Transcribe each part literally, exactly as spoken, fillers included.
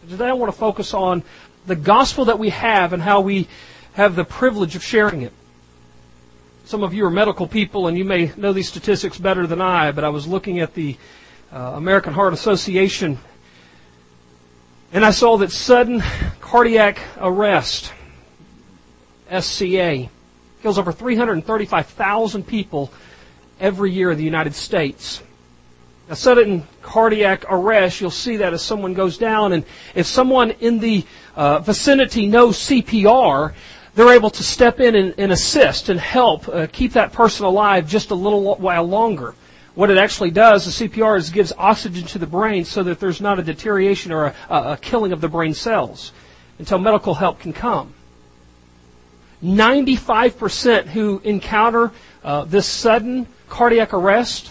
Today I want to focus on the gospel that we have and how we have the privilege of sharing it. Some of you are medical people and you may know these statistics better than I, but I was looking at the uh, American Heart Association and I saw that sudden cardiac arrest, S C A, kills over three hundred thirty-five thousand people every year in the United States. Now, sudden cardiac arrest, you'll see that as someone goes down, and if someone in the uh, vicinity knows C P R, they're able to step in and, and assist and help uh, keep that person alive just a little while longer. What it actually does, the C P R, is gives oxygen to the brain so that there's not a deterioration or a, a killing of the brain cells until medical help can come. ninety-five percent who encounter uh, this sudden cardiac arrest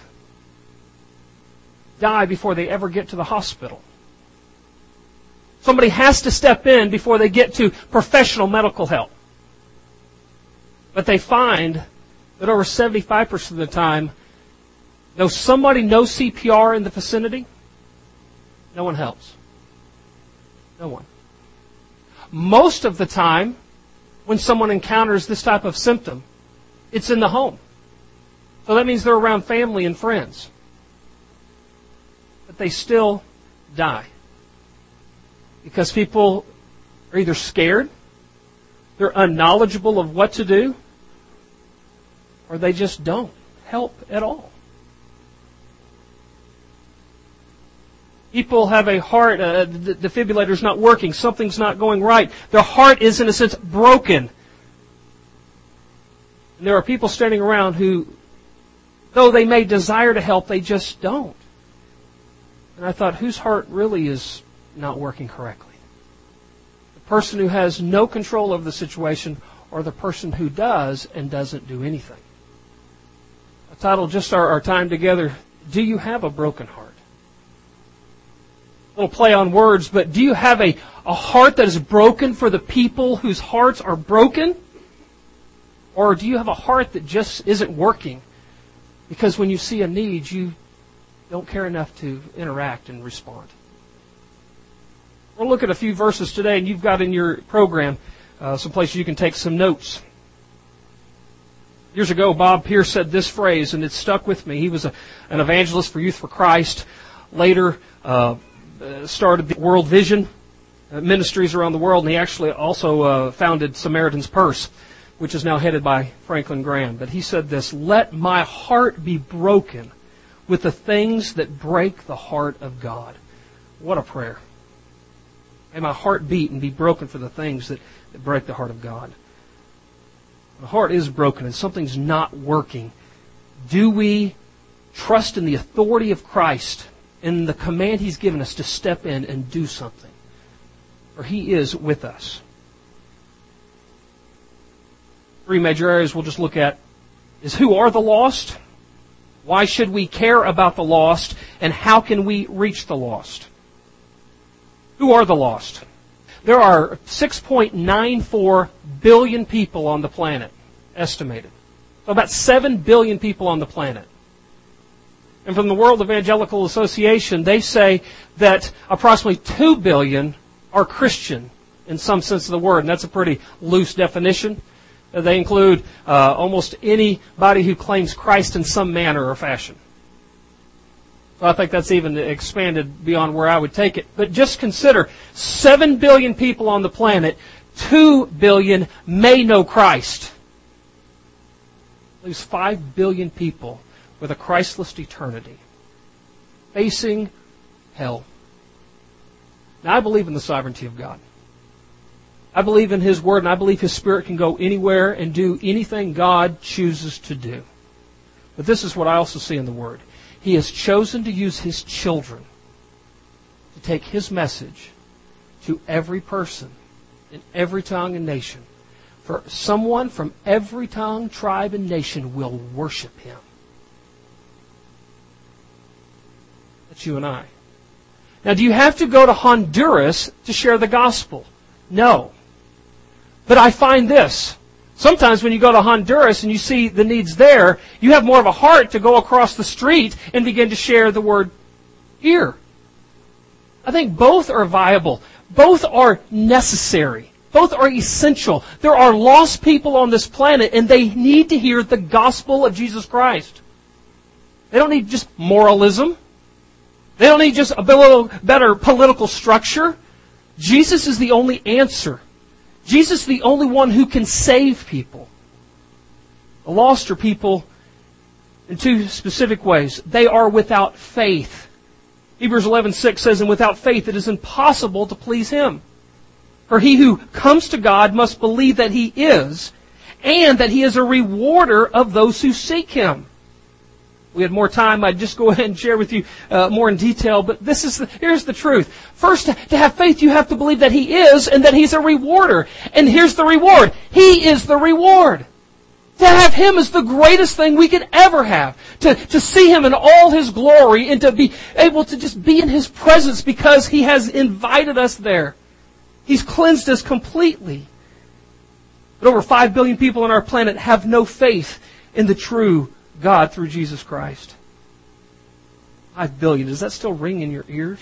die before they ever get to the hospital. Somebody has to step in before they get to professional medical help. But they find that over seventy-five percent of the time, though somebody knows C P R in the vicinity, no one helps. No one. Most of the time, when someone encounters this type of symptom, it's in the home. So that means they're around family and friends. But they still die. Because people are either scared, they're unknowledgeable of what to do, or they just don't help at all. People have a heart, uh, the defibrillator's not working, something's not going right. Their heart is, in a sense, broken. And there are people standing around who, though they may desire to help, they just don't. And I thought, whose heart really is not working correctly? The person who has no control over the situation, or the person who does and doesn't do anything? I titled just our, our time together, Do You Have a Broken Heart? A little play on words, but do you have a, a heart that is broken for the people whose hearts are broken? Or do you have a heart that just isn't working because when you see a need, you don't care enough to interact and respond? We'll look at a few verses today, and you've got in your program uh, some places you can take some notes. Years ago, Bob Pierce said this phrase, and it stuck with me. He was a, an evangelist for Youth for Christ. Later, uh, started the World Vision uh, ministries around the world, and he actually also uh, founded Samaritan's Purse, which is now headed by Franklin Graham. But he said this, "Let my heart be broken with the things that break the heart of God." What a prayer. And my heart beat and be broken for the things that, that break the heart of God. The heart is broken and something's not working. Do we trust in the authority of Christ and the command He's given us to step in and do something? For He is with us. Three major areas we'll just look at is who are the lost? Why should we care about the lost? And how can we reach the lost? Who are the lost? There are six point nine four billion people on the planet, estimated. So about seven billion people on the planet. And from the World Evangelical Association, they say that approximately two billion are Christian in some sense of the word. And that's a pretty loose definition. They include uh, almost anybody who claims Christ in some manner or fashion. So I think that's even expanded beyond where I would take it. But just consider, seven billion people on the planet, two billion may know Christ. Leaves five billion people with a Christless eternity, facing hell. Now, I believe in the sovereignty of God. I believe in His Word, and I believe His Spirit can go anywhere and do anything God chooses to do. But this is what I also see in the Word. He has chosen to use His children to take His message to every person in every tongue and nation. For someone from every tongue, tribe, and nation will worship Him. That's you and I. Now, do you have to go to Honduras to share the gospel? No. But I find this. Sometimes when you go to Honduras and you see the needs there, you have more of a heart to go across the street and begin to share the word here. I think both are viable. both are necessary. Both are essential. There are lost people on this planet, and they need to hear the gospel of Jesus Christ. They don't need just moralism. They don't need just a little better political structure. Jesus is the only answer. Jesus is the only one who can save people. The lost are people in two specific ways. They are without faith. Hebrews eleven six says, and without faith it is impossible to please Him. For he who comes to God must believe that He is, and that He is a rewarder of those who seek Him. If we had more time, I'd just go ahead and share with you uh, more in detail, but this is the, here's the truth. First, to have faith, you have to believe that He is, and that He's a rewarder. And here's the reward. He is the reward. To have Him is the greatest thing we could ever have. To, to see Him in all His glory, and to be able to just be in His presence because He has invited us there. He's cleansed us completely. But over five billion people on our planet have no faith in the true God through Jesus Christ. Five billion. Does that still ring in your ears?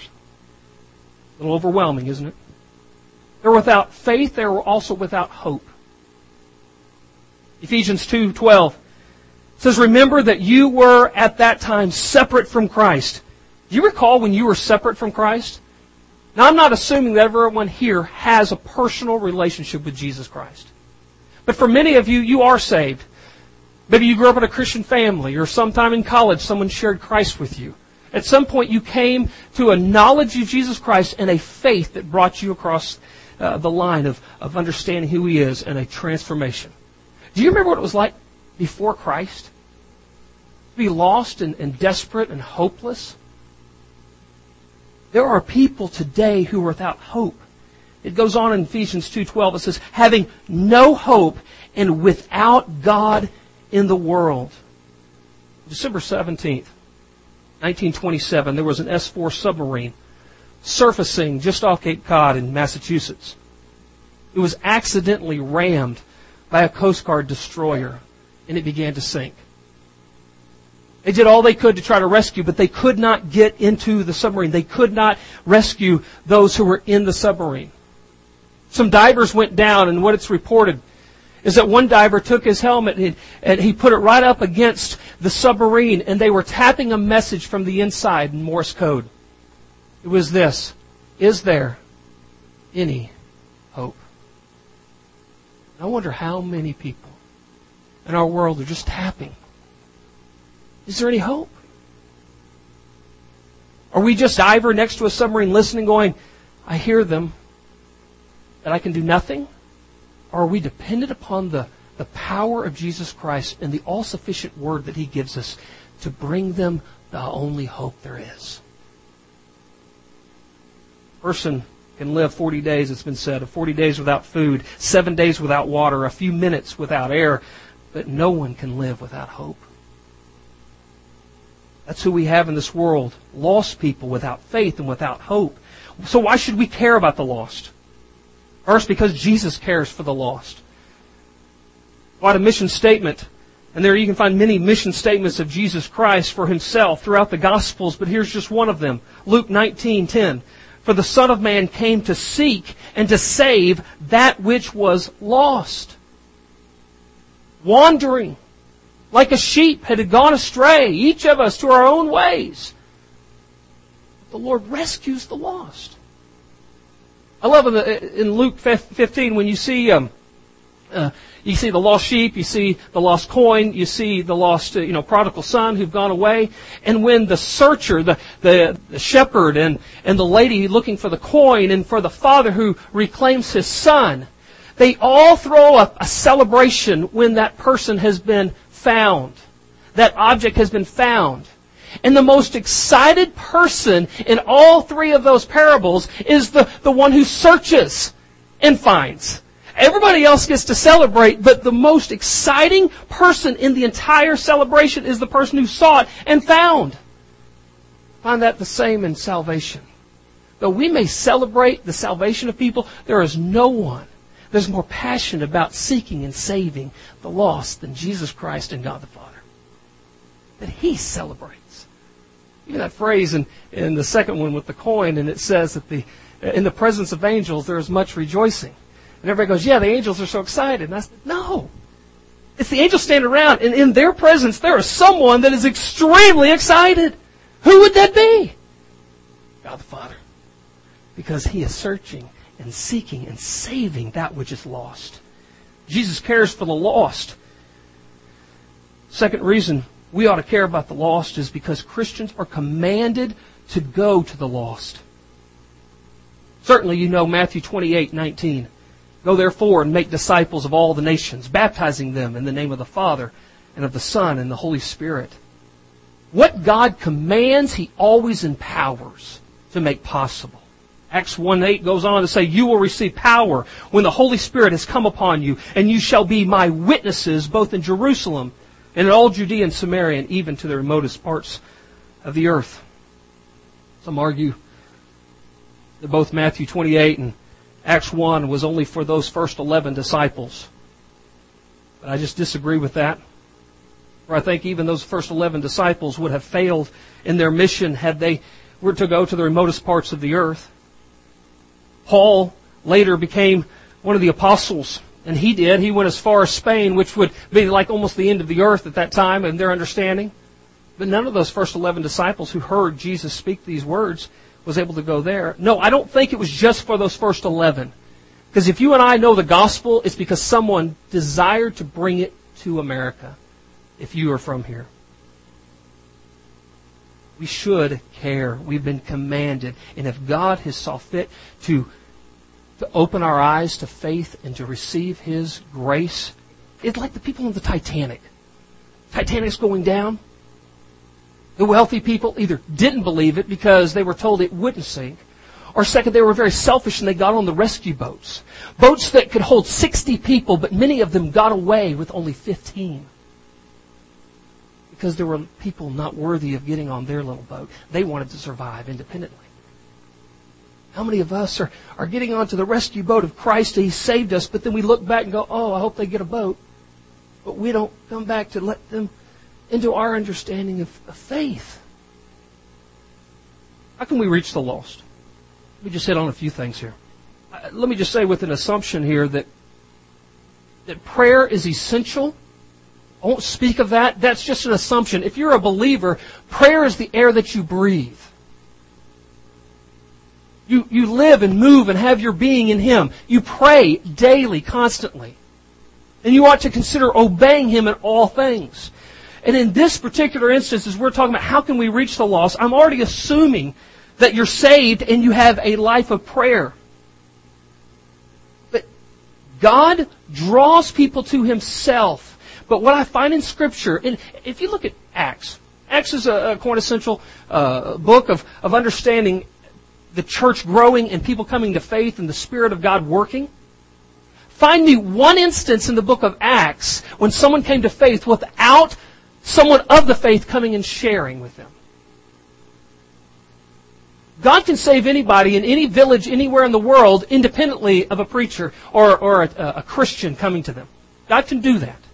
A little overwhelming, isn't it? They're without faith. They're also without hope. Ephesians two twelve says, remember that you were at that time separate from Christ. Do you recall when you were separate from Christ? Now, I'm not assuming that everyone here has a personal relationship with Jesus Christ. But for many of you, you are saved. Maybe you grew up in a Christian family, or sometime in college someone shared Christ with you. At some point you came to a knowledge of Jesus Christ and a faith that brought you across uh, the line of, of understanding who He is and a transformation. Do you remember what it was like before Christ? To be lost and, and desperate and hopeless? There are people today who are without hope. It goes on in Ephesians two twelve. It says, having no hope and without God in the world. December seventeenth, nineteen twenty-seven, there was an S four submarine surfacing just off Cape Cod in Massachusetts. It was accidentally rammed by a Coast Guard destroyer, and it began to sink. They did all they could to try to rescue, but they could not get into the submarine. They could not rescue those who were in the submarine. Some divers went down, and what it's reported is that one diver took his helmet and, and he put it right up against the submarine, and they were tapping a message from the inside in Morse code. It was this: is there any hope? I wonder how many people in our world are just tapping. Is there any hope? Are we just diver next to a submarine listening, going, I hear them, that I can do nothing? Or are we dependent upon the, the power of Jesus Christ and the all-sufficient word that He gives us to bring them the only hope there is? A person can live forty days, it's been said, of forty days without food, seven days without water, a few minutes without air, but no one can live without hope. That's who we have in this world. Lost people without faith and without hope. So why should we care about the lost? First, because Jesus cares for the lost. Quite a mission statement. And there you can find many mission statements of Jesus Christ for Himself throughout the Gospels, but here's just one of them. Luke nineteen ten. For the Son of Man came to seek and to save that which was lost. Wandering. Like a sheep had gone astray, each of us to our own ways. The Lord rescues the lost. I love in, the, in Luke fifteen when you see um, uh, you see the lost sheep, you see the lost coin, you see the lost uh, you know prodigal son who've gone away, and when the searcher, the, the the shepherd, and and the lady looking for the coin, and for the father who reclaims his son, they all throw up a celebration when that person has been found. That object has been found. And the most excited person in all three of those parables is the, the one who searches and finds. Everybody else gets to celebrate, but the most exciting person in the entire celebration is the person who sought and found. Find that the same in salvation. Though we may celebrate the salvation of people, there is no one that's more passionate about seeking and saving the lost than Jesus Christ and God the Father. That He celebrates. Even that phrase in, in the second one with the coin, and it says that the in the presence of angels there is much rejoicing. And everybody goes, yeah, the angels are so excited. And I said, no. It's the angels standing around, and in their presence there is someone that is extremely excited. Who would that be? God the Father. Because He is searching and seeking and saving that which is lost. Jesus cares for the lost. Second reason we ought to care about the lost is because Christians are commanded to go to the lost. Certainly you know Matthew twenty-eight nineteen. Go therefore and make disciples of all the nations, baptizing them in the name of the Father and of the Son and the Holy Spirit. What God commands, He always empowers to make possible. Acts one eight goes on to say, you will receive power when the Holy Spirit has come upon you, and you shall be my witnesses both in Jerusalem and in all Judea and Samaria, and even to the remotest parts of the earth. Some argue that both Matthew twenty-eight and Acts one was only for those first eleven disciples. But I just disagree with that. For I think even those first eleven disciples would have failed in their mission had they were to go to the remotest parts of the earth. Paul later became one of the apostles, and he did. He went as far as Spain, which would be like almost the end of the earth at that time in their understanding. But none of those first eleven disciples who heard Jesus speak these words was able to go there. No, I don't think it was just for those first eleven. Because if you and I know the gospel, it's because someone desired to bring it to America, if you are from here. We should care. We've been commanded. And if God has saw fit to, to open our eyes to faith and to receive His grace, it's like the people on the Titanic. Titanic's going down. The wealthy people either didn't believe it because they were told it wouldn't sink, or second, they were very selfish and they got on the rescue boats. Boats that could hold sixty people, but many of them got away with only fifteen. Because there were people not worthy of getting on their little boat. They wanted to survive independently. How many of us are, are getting onto the rescue boat of Christ? He saved us, but then we look back and go, oh, I hope they get a boat. But we don't come back to let them into our understanding of, of faith. How can we reach the lost? Let me just hit on a few things here. Uh, let me just say with an assumption here that that prayer is essential. I won't speak of that. That's just an assumption. If you're a believer, prayer is the air that you breathe. You, you live and move and have your being in Him. You pray daily, constantly. And you ought to consider obeying Him in all things. And in this particular instance, as we're talking about how can we reach the lost, I'm already assuming that you're saved and you have a life of prayer. But God draws people to Himself. But what I find in Scripture, and if you look at Acts, Acts is a, a quintessential uh, book of, of understanding the church growing and people coming to faith and the Spirit of God working. Find me one instance in the book of Acts when someone came to faith without someone of the faith coming and sharing with them. God can save anybody in any village anywhere in the world independently of a preacher or, or a, a Christian coming to them. God can do that.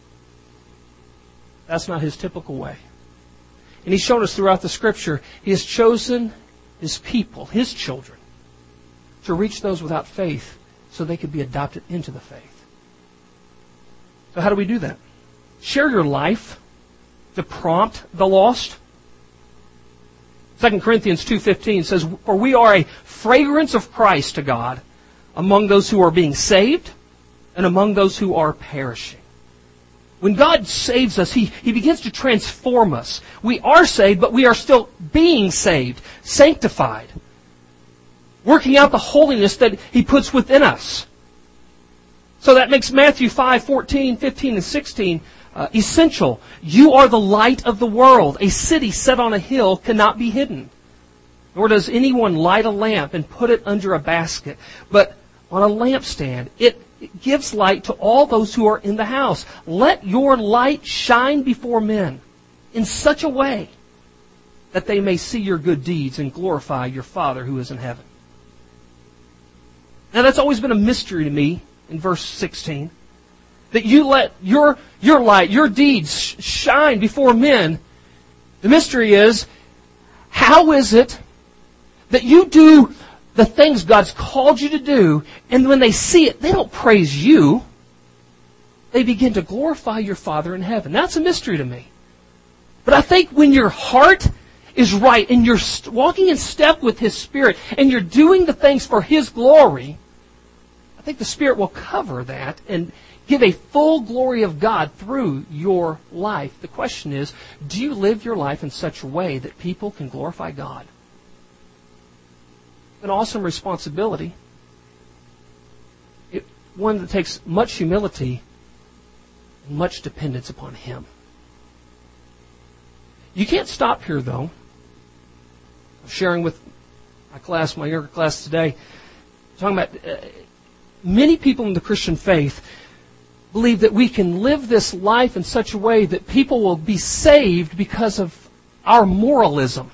That's not His typical way. And He's shown us throughout the Scripture, He has chosen His people, His children, to reach those without faith so they could be adopted into the faith. So how do we do that? Share your life to prompt the lost. Second Corinthians two fifteen says, for we are a fragrance of Christ to God among those who are being saved and among those who are perishing. When God saves us, He, He begins to transform us. We are saved, but we are still being saved, sanctified, working out the holiness that He puts within us. So that makes Matthew five fourteen, fifteen, and sixteen uh, essential. You are the light of the world. A city set on a hill cannot be hidden. Nor does anyone light a lamp and put it under a basket, but on a lampstand. It It gives light to all those who are in the house. Let your light shine before men in such a way that they may see your good deeds and glorify your Father who is in heaven. Now that's always been a mystery to me in verse sixteen. That you let your, your light, your deeds shine before men. The mystery is, how is it that you do the things God's called you to do, and when they see it, they don't praise you. They begin to glorify your Father in heaven. That's a mystery to me. But I think when your heart is right and you're walking in step with His Spirit and you're doing the things for His glory, I think the Spirit will cover that and give a full glory of God through your life. The question is, do you live your life in such a way that people can glorify God? An awesome responsibility. It, one that takes much humility and much dependence upon Him. You can't stop here, though. I'm sharing with my class, my younger class today, talking about uh, many people in the Christian faith believe that we can live this life in such a way that people will be saved because of our moralism.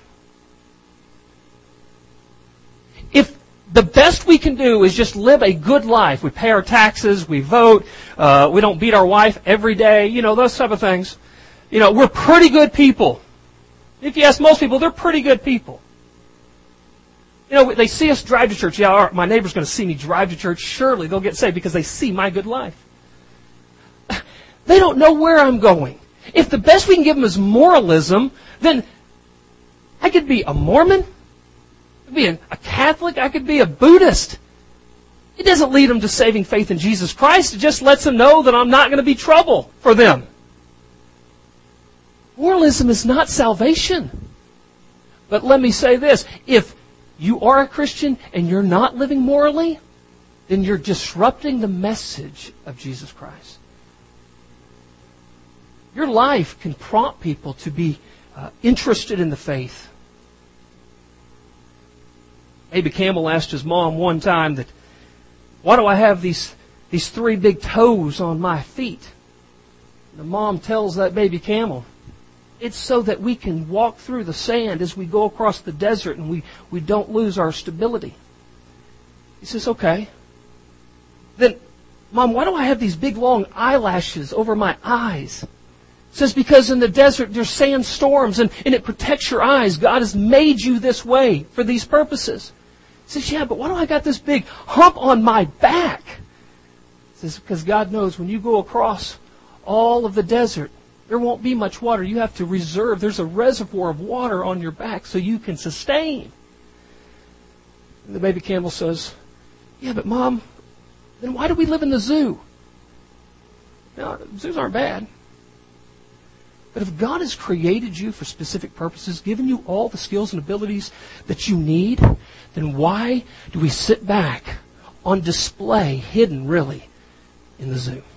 If the best we can do is just live a good life, we pay our taxes, we vote, uh, we don't beat our wife every day, you know, those type of things. You know, we're pretty good people. If you ask most people, they're pretty good people. You know, they see us drive to church. Yeah, all right, my neighbor's going to see me drive to church. Surely they'll get saved because they see my good life. They don't know where I'm going. If the best we can give them is moralism, then I could be a Mormon, I could be a Catholic, I could be a Buddhist. It doesn't lead them to saving faith in Jesus Christ. It just lets them know that I'm not going to be trouble for them. Moralism is not salvation. But let me say this. If you are a Christian and you're not living morally, then you're disrupting the message of Jesus Christ. Your life can prompt people to be uh, interested in the faith. Abe Campbell asked his mom one time that, why do I have these, these three big toes on my feet? And the mom tells that baby camel, it's so that we can walk through the sand as we go across the desert and we, we don't lose our stability. He says, okay. Then, Mom, why do I have these big long eyelashes over my eyes? He says, because in the desert there's sandstorms and, and it protects your eyes. God has made you this way for these purposes. He says, yeah, but why do I got this big hump on my back? He says, because God knows when you go across all of the desert, there won't be much water. You have to reserve. There's a reservoir of water on your back so you can sustain. And the baby camel says, yeah, but Mom, then why do we live in the zoo? Now, zoos aren't bad. But if God has created you for specific purposes, given you all the skills and abilities that you need, then why do we sit back on display, hidden really, in the zoo?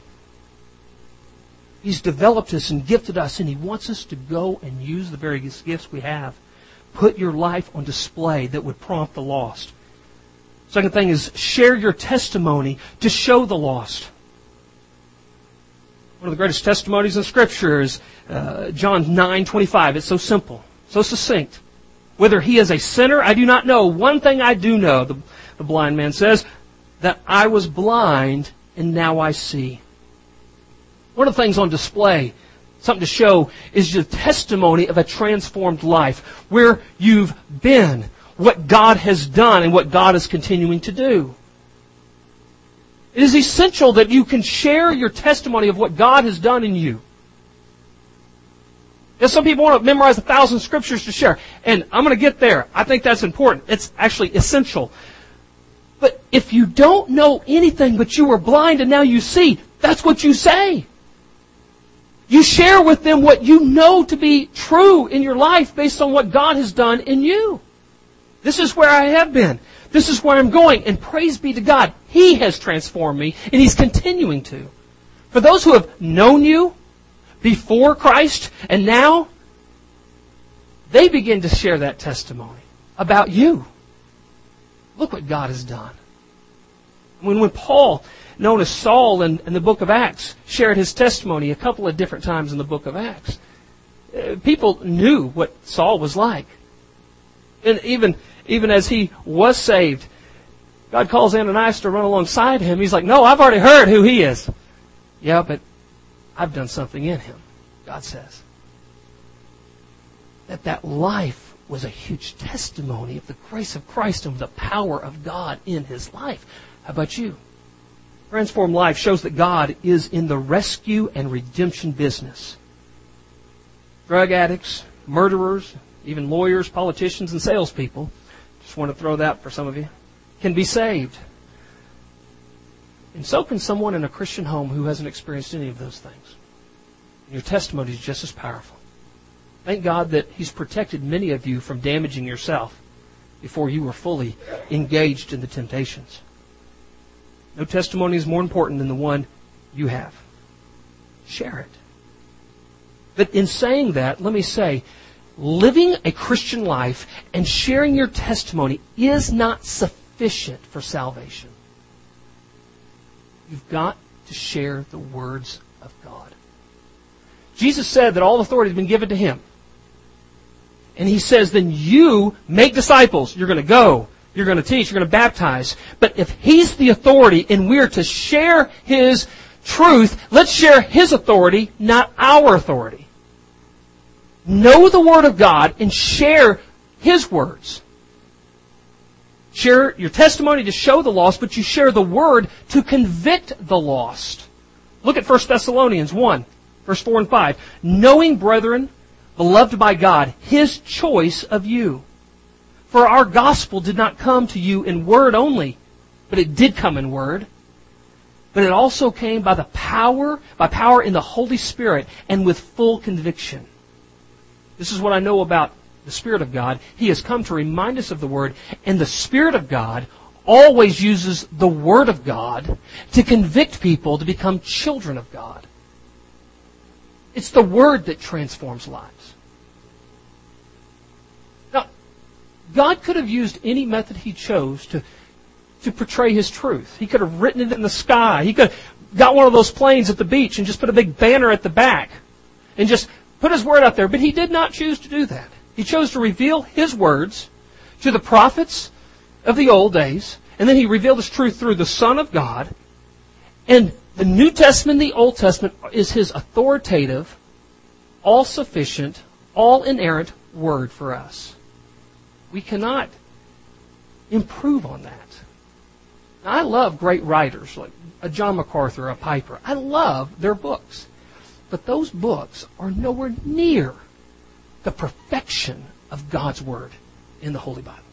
He's developed us and gifted us, and He wants us to go and use the various gifts we have. Put your life on display that would prompt the lost. Second thing is share your testimony to show the lost. One of the greatest testimonies in Scripture is uh, John nine twenty-five. It's so simple, so succinct. Whether he is a sinner, I do not know. One thing I do know, the, the blind man says, that I was blind and now I see. One of the things on display, something to show, is the testimony of a transformed life. Where you've been, what God has done, and what God is continuing to do. It is essential that you can share your testimony of what God has done in you. If some people want to memorize a thousand scriptures to share, and I'm going to get there. I think that's important. It's actually essential. But if you don't know anything, but you were blind and now you see, that's what you say. You share with them what you know to be true in your life based on what God has done in you. This is where I have been. This is where I'm going. And praise be to God, He has transformed me, and He's continuing to. For those who have known you before Christ, and now, they begin to share that testimony about you. Look what God has done. When, when Paul, known as Saul in, in the book of Acts, shared his testimony a couple of different times in the book of Acts, uh, people knew what Saul was like. And even, even as he was saved, God calls Ananias to run alongside him. He's like, no, I've already heard who he is. Yeah, but I've done something in him, God says. That that life was a huge testimony of the grace of Christ and the power of God in his life. How about you? Transformed life shows that God is in the rescue and redemption business. Drug addicts, murderers, even lawyers, politicians, and salespeople, just want to throw that for some of you, can be saved. And so can someone in a Christian home who hasn't experienced any of those things. And your testimony is just as powerful. Thank God that He's protected many of you from damaging yourself before you were fully engaged in the temptations. No testimony is more important than the one you have. Share it. But in saying that, let me say, living a Christian life and sharing your testimony is not sufficient for salvation. You've got to share the words of God. Jesus said that all authority has been given to Him. And He says, then you make disciples. You're going to go. You're going to teach. You're going to baptize. But if He's the authority and we're to share His truth, let's share His authority, not our authority. Know the Word of God and share His words. Share your testimony to show the lost, but you share the Word to convict the lost. Look at First Thessalonians one, verse four and five. Knowing, brethren, beloved by God, His choice of you. For our gospel did not come to you in word only, but it did come in word. But it also came by the power, by power in the Holy Spirit and with full conviction. This is what I know about the Spirit of God. He has come to remind us of the Word, and the Spirit of God always uses the Word of God to convict people to become children of God. It's the Word that transforms lives. Now, God could have used any method He chose to, to portray His truth. He could have written it in the sky. He could have got one of those planes at the beach and just put a big banner at the back and just put His Word out there. But He did not choose to do that. He chose to reveal His words to the prophets of the old days, and then He revealed His truth through the Son of God. And the New Testament, the Old Testament, is His authoritative, all-sufficient, all-inerrant Word for us. We cannot improve on that. Now, I love great writers like a John MacArthur, a Piper. I love their books. But those books are nowhere near the perfection of God's Word in the Holy Bible.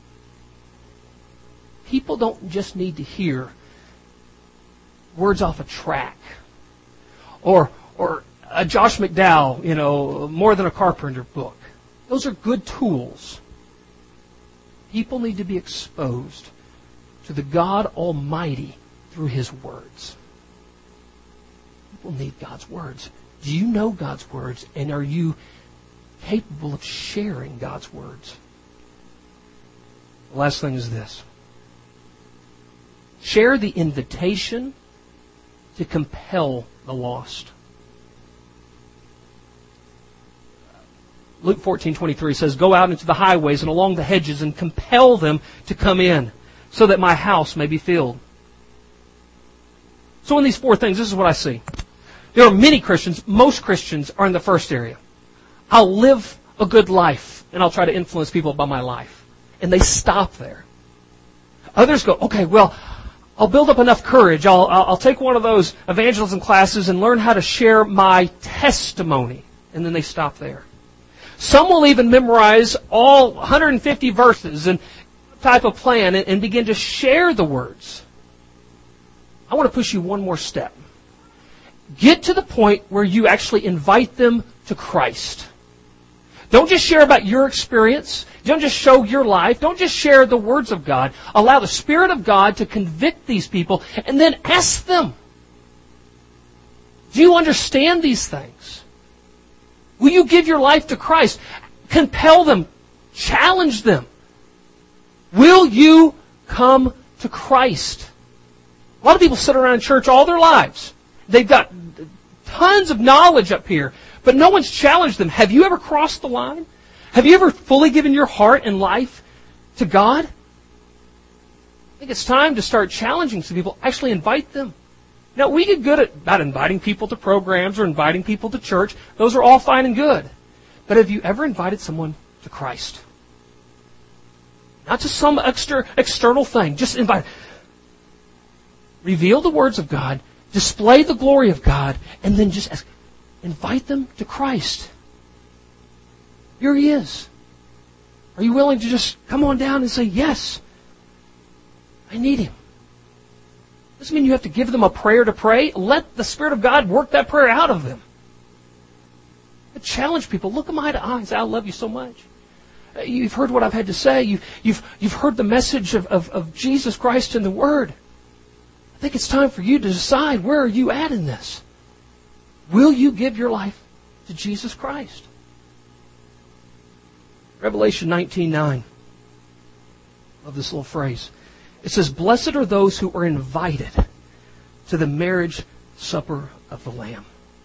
People don't just need to hear words off a track or or a Josh McDowell, you know, More Than a Carpenter book. Those are good tools. People need to be exposed to the God Almighty through His words. People need God's words. Do you know God's words, and are you capable of sharing God's words? The last thing is this. Share the invitation to compel the lost. Luke fourteen twenty-three says, go out into the highways and along the hedges and compel them to come in, so that my house may be filled. So in these four things, this is what I see. There are many Christians, most Christians are in the first area. I'll live a good life, and I'll try to influence people by my life. And they stop there. Others go, okay, well, I'll build up enough courage. I'll, I'll take one of those evangelism classes and learn how to share my testimony. And then they stop there. Some will even memorize all one hundred fifty verses and type of plan and, and begin to share the words. I want to push you one more step. Get to the point where you actually invite them to Christ. Don't just share about your experience. Don't just show your life. Don't just share the words of God. Allow the Spirit of God to convict these people and then ask them, do you understand these things? Will you give your life to Christ? Compel them. Challenge them. Will you come to Christ? A lot of people sit around in church all their lives. They've got tons of knowledge up here, but no one's challenged them. Have you ever crossed the line? Have you ever fully given your heart and life to God? I think it's time to start challenging some people. Actually invite them. Now, we get good at not inviting people to programs or inviting people to church. Those are all fine and good. But have you ever invited someone to Christ. Not just some extra, external thing. Just invite. Reveal the words of God, display the glory of God, and then just ask, invite them to Christ. Here He is. Are you willing to just come on down and say, yes, I need Him? Doesn't mean you have to give them a prayer to pray. Let the Spirit of God work that prayer out of them. But challenge people. Look them eye to eye and say, I love you so much. You've heard what I've had to say. You, you've, you've heard the message of, of, of Jesus Christ in the Word. I think it's time for you to decide, where are you at in this? Will you give your life to Jesus Christ? Revelation nineteen nine. Love this little phrase. It says, blessed are those who are invited to the marriage supper of the Lamb.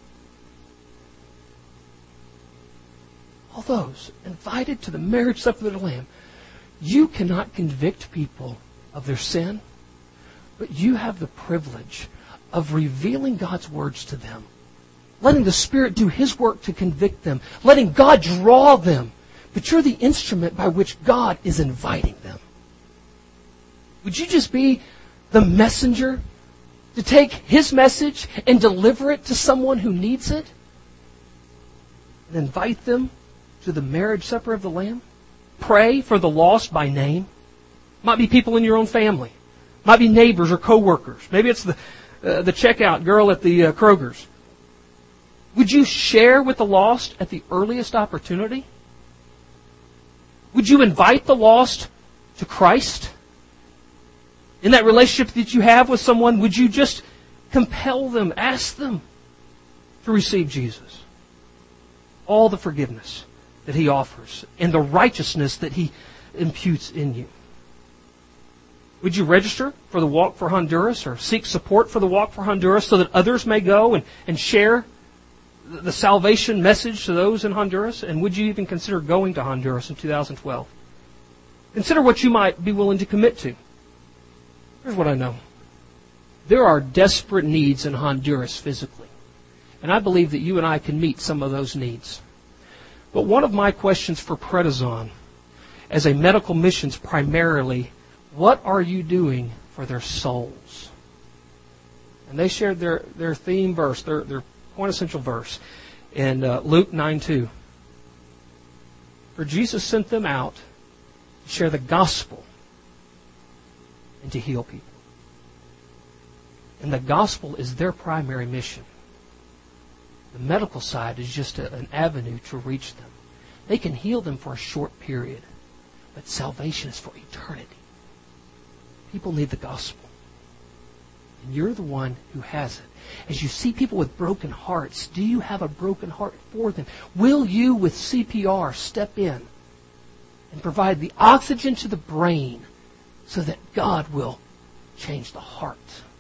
All those invited to the marriage supper of the Lamb. You cannot convict people of their sin, but you have the privilege of revealing God's words to them, letting the Spirit do His work to convict them, letting God draw them. But you're the instrument by which God is inviting them. Would you just be the messenger to take His message and deliver it to someone who needs it? And invite them to the marriage supper of the Lamb? Pray for the lost by name. Might be people in your own family. Might be neighbors or coworkers. Maybe it's the uh, the checkout girl at the uh, Kroger's. Would you share with the lost at the earliest opportunity? Would you invite the lost to Christ? In that relationship that you have with someone, would you just compel them, ask them to receive Jesus? All the forgiveness that He offers and the righteousness that He imputes in you. Would you register for the Walk for Honduras or seek support for the Walk for Honduras so that others may go and, and share the salvation message to those in Honduras? And would you even consider going to Honduras in two thousand twelve? Consider what you might be willing to commit to. Here's what I know. There are desperate needs in Honduras physically. And I believe that you and I can meet some of those needs. But one of my questions for Predazon, as a medical missions primarily, what are you doing for their souls? And they shared their, their theme verse, their, their quintessential verse in uh, Luke nine two. For Jesus sent them out to share the gospel and to heal people. And the gospel is their primary mission. The medical side is just a, an avenue to reach them. They can heal them for a short period, but salvation is for eternity. People need the gospel. And you're the one who has it. As you see people with broken hearts, do you have a broken heart for them? Will you, with C P R, step in and provide the oxygen to the brain so that God will change the heart?